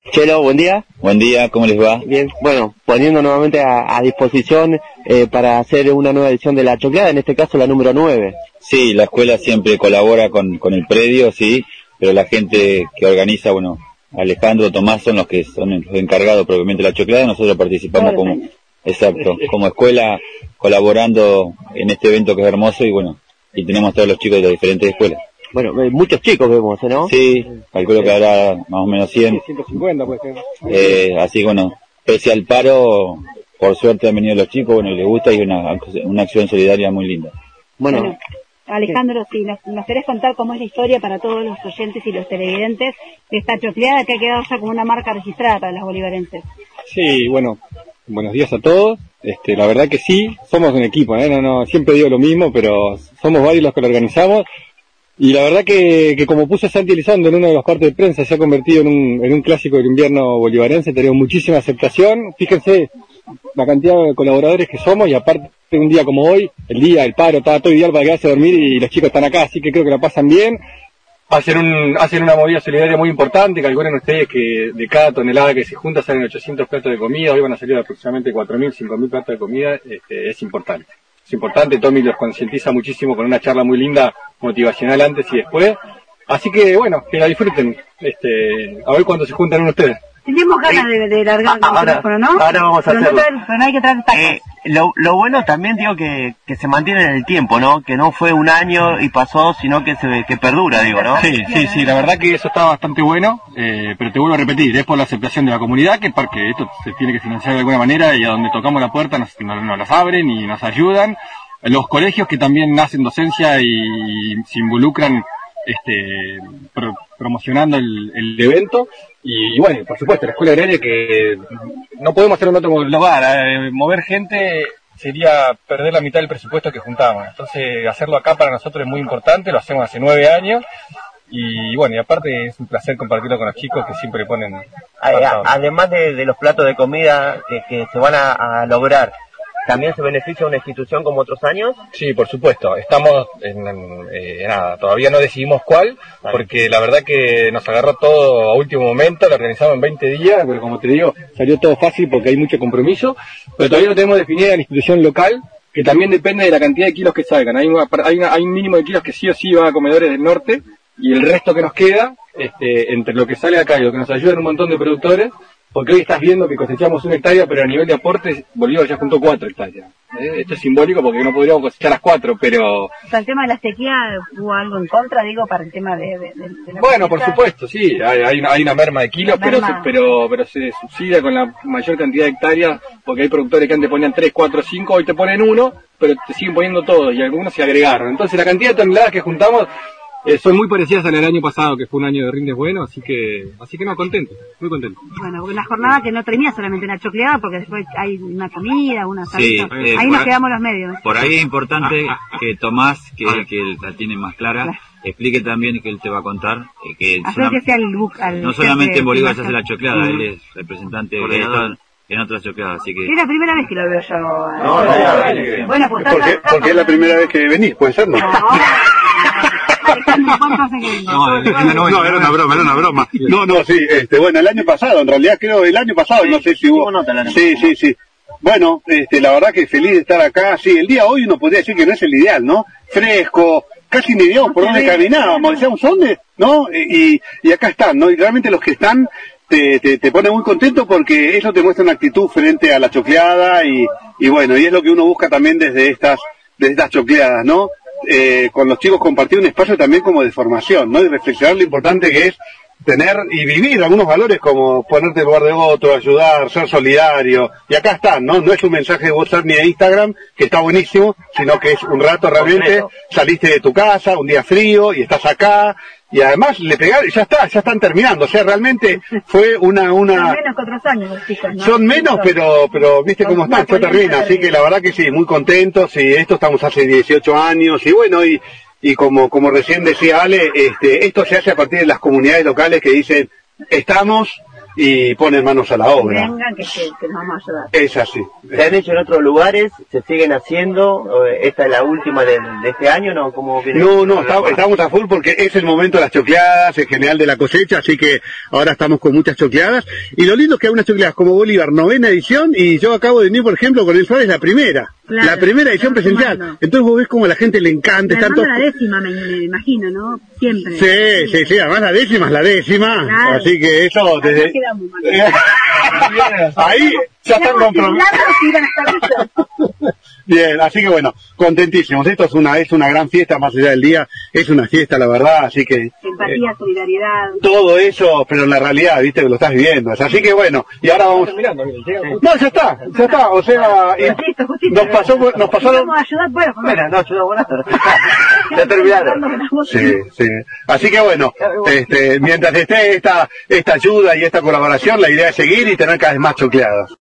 Chelo, buen día. Buen día, ¿cómo les va? Bien, bueno, poniendo nuevamente a disposición para hacer una nueva edición de La Chocleada, en este caso la número 9. Sí, la escuela siempre colabora con el predio, sí, pero la gente que organiza, bueno, Alejandro, Tomás son los encargados propiamente de La Chocleada, nosotros participamos como escuela colaborando en este evento que es hermoso y bueno, y tenemos todos los chicos de las diferentes escuelas. Bueno, muchos chicos vemos, ¿no? Sí, calculo que habrá más o menos 100. Sí, 150 puede ser. Así que bueno, pese al paro, por suerte han venido los chicos, bueno, y les gusta y una acción solidaria muy linda. Bueno, Alejandro, sí, nos querés contar cómo es la historia para todos los oyentes y los televidentes de esta chocleada que ha quedado ya como una marca registrada para los bolivarenses. Sí, bueno, buenos días a todos. La verdad que sí, somos un equipo, no, siempre digo lo mismo, pero somos varios los que lo organizamos. Y la verdad que como puso Santi Elizondo en uno de los cortes de prensa, se ha convertido en un clásico del invierno bolivarense, tenemos muchísima aceptación. Fíjense la cantidad de colaboradores que somos y aparte un día como hoy, el paro, está todo ideal para quedarse a dormir y los chicos están acá, así que creo que la pasan bien. Hacen una movida solidaria muy importante, calculen ustedes que de cada tonelada que se junta salen 800 platos de comida, hoy van a salir aproximadamente 4.000, 5.000 platos de comida, es importante. Es importante, Tommy los concientiza muchísimo con una charla muy linda, motivacional antes y después. Así que bueno, que la disfruten. A ver cuándo se juntan ustedes. Tenemos ganas de largar el micrófono, ¿no? Ahora vamos a hacerlo. Pero no hay que traer tacos. Lo bueno también, digo, que se mantiene en el tiempo, ¿no? Que no fue un año y pasó, sino que perdura, digo, ¿no? Sí, la verdad que eso está bastante bueno, pero te vuelvo a repetir, es por la aceptación de la comunidad, que porque esto se tiene que financiar de alguna manera y a donde tocamos la puerta nos las abren y nos ayudan. Los colegios que también hacen docencia y se involucran promocionando el evento y bueno, por supuesto la escuela agraria que no podemos hacer en otro lugar, mover gente sería perder la mitad del presupuesto que juntamos, entonces hacerlo acá para nosotros es muy importante, lo hacemos hace 9 años y bueno, y aparte es un placer compartirlo con los chicos que siempre ponen además de los platos de comida que se van a lograr, ¿también se beneficia una institución como otros años? Sí, por supuesto. Estamos todavía no decidimos cuál, porque la verdad que nos agarró todo a último momento, lo organizamos en 20 días, pero como te digo, salió todo fácil porque hay mucho compromiso, pero todavía no tenemos definida la institución local, que también depende de la cantidad de kilos que salgan. Hay un mínimo de kilos que sí o sí va a comedores del norte, y el resto que nos queda, entre lo que sale acá y lo que nos ayudan un montón de productores, porque hoy estás viendo que cosechamos 1 hectárea, pero a nivel de aportes, Bolívar ya juntó 4 hectáreas. Esto es simbólico porque no podríamos cosechar las 4, pero... O sea, el tema de la sequía, ¿hubo algo en contra, digo, para el tema de la bueno, por supuesto, sí, hay una merma de kilos, pero se subsidia con la mayor cantidad de hectáreas, porque hay productores que antes ponían 3, 4, 5, hoy te ponen 1, pero te siguen poniendo todos, y algunos se agregaron. Entonces la cantidad de toneladas que juntamos son muy parecidas al año pasado, que fue un año de rindes buenos, así que no, contento, muy contento. Bueno, porque la jornada que no termina solamente una chocleada, porque después hay una comida, una salsa. Sí, ahí nos quedamos los medios. Por ahí es importante que Tomás, que la tiene más clara, explique también que él te va a contar que no solamente en Bolívar se hace la chocleada, él es representante en otras chocleadas, así que... Es la primera vez que lo veo yo. No, bueno, pues porque es la primera vez que venís, puede ser, ¿no? No, era una broma. No, sí, bueno, el año pasado, en realidad no sé si hubo... Sí. Bueno, la verdad que feliz de estar acá, sí, el día hoy uno podría decir que no es el ideal, ¿no? Fresco, casi ni digamos por dónde caminábamos, decíamos, ¿dónde? ¿No? Y acá están, ¿no? Y realmente los que están te pone muy contento porque eso te muestra una actitud frente a la chocleada y bueno, y es lo que uno busca también desde estas chocleadas, ¿no? Con los chicos compartir un espacio también como de formación, ¿no? Y reflexionar lo importante que es tener y vivir algunos valores como ponerte en lugar de otro, ayudar, ser solidario, y acá están, ¿no? No es un mensaje de WhatsApp ni de Instagram, que está buenísimo, sino que es un rato realmente, saliste de tu casa, un día frío, y estás acá, y además le pegaron, ya están terminando, o sea, realmente fue una... Son menos que otros años los chicos, ¿no? Son menos, pero viste cómo están, esto termina, así que la verdad que sí, muy contentos, y esto estamos hace 18 años, y bueno, y como recién decía Ale, esto se hace a partir de las comunidades locales que dicen, estamos, y ponen manos a la obra. Vengan, que nos vamos a ayudar. Es así. ¿Se han hecho en otros lugares? ¿Se siguen haciendo? ¿Esta es la última de este año? ¿No? ¿Cómo viene? No, estamos a full porque es el momento de las chocleadas, en general de la cosecha, así que ahora estamos con muchas chocleadas. Y lo lindo es que hay unas chocleadas como Bolívar, 9ª edición, y yo acabo de venir, por ejemplo, con el Suárez, la primera. Claro, la primera edición presencial. Tomando. Entonces vos ves como a la gente le encanta. La décima, me imagino, ¿no? Siempre. Sí, además la décima es la décima. Claro. Así que eso desde... Ahí ya están comprometidos. Bien, así que bueno, contentísimos. Esto es una gran fiesta, más allá del día, es una fiesta, la verdad, así que... Empatía, solidaridad. Todo eso, pero en la realidad, viste, que lo estás viviendo. Así que bueno, y ahora vamos... No, ya está, o sea... Nos pasaron... Vamos a ayudar, bueno, mira, no, ayudamos nada. Ya terminaron. Sí. Así que bueno, mientras esté esta ayuda y esta colaboración, la idea es seguir y tener cada vez más chocleadas.